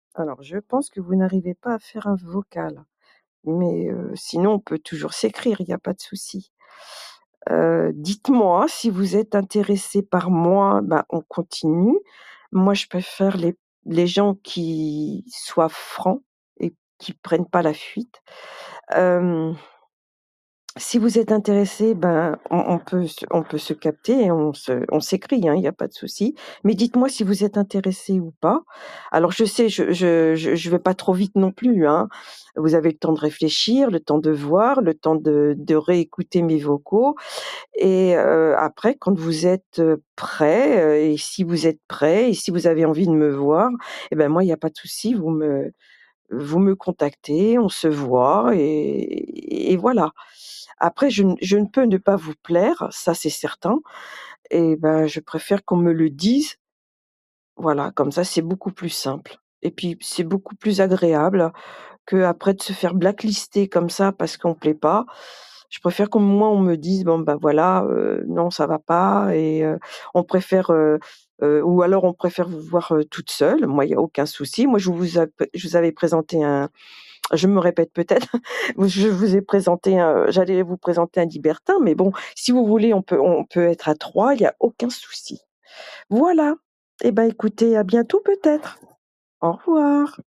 Alors, je pense que vous n'arrivez pas à faire un vocal, mais sinon on peut toujours s'écrire, il y a pas de souci. Dites-moi si vous êtes intéressé par moi, ben, on continue. Moi, je préfère les gens qui soient francs et qui prennent pas la fuite. Hem Si vous êtes intéressé, ben, on peut se capter et on s'écrit, hein, il y a pas de souci. Mais dites-moi si vous êtes intéressé ou pas. Alors je sais, je vais pas trop vite non plus, hein. Vous avez le temps de réfléchir, le temps de voir, le temps de réécouter mes vocaux et après quand vous êtes, prêt, et si vous êtes prêt et si vous avez envie de me voir, et ben, moi il y a pas de souci, vous me contactez, on se voit et voilà. Après je ne peux ne pas vous plaire, ça c'est certain et ben, je préfère qu'on me le dise, voilà, comme ça c'est beaucoup plus simple et puis c'est beaucoup plus agréable qu'après de se faire blacklister comme ça parce qu'on plaît pas. Je préfère qu'au moins on me dise: «Bon, bah, voilà, non ça va pas» et on préfère, ou alors on préfère vous voir, toute seule. Moi, il y a aucun souci. Moi, je vous avais présenté un je me répète peut-être, je vous ai présenté un j'allais vous présenter un libertin, mais bon, si vous voulez, on peut être à 3, il y a aucun souci. Voilà. Et ben, écoutez, à bientôt peut-être. Au revoir.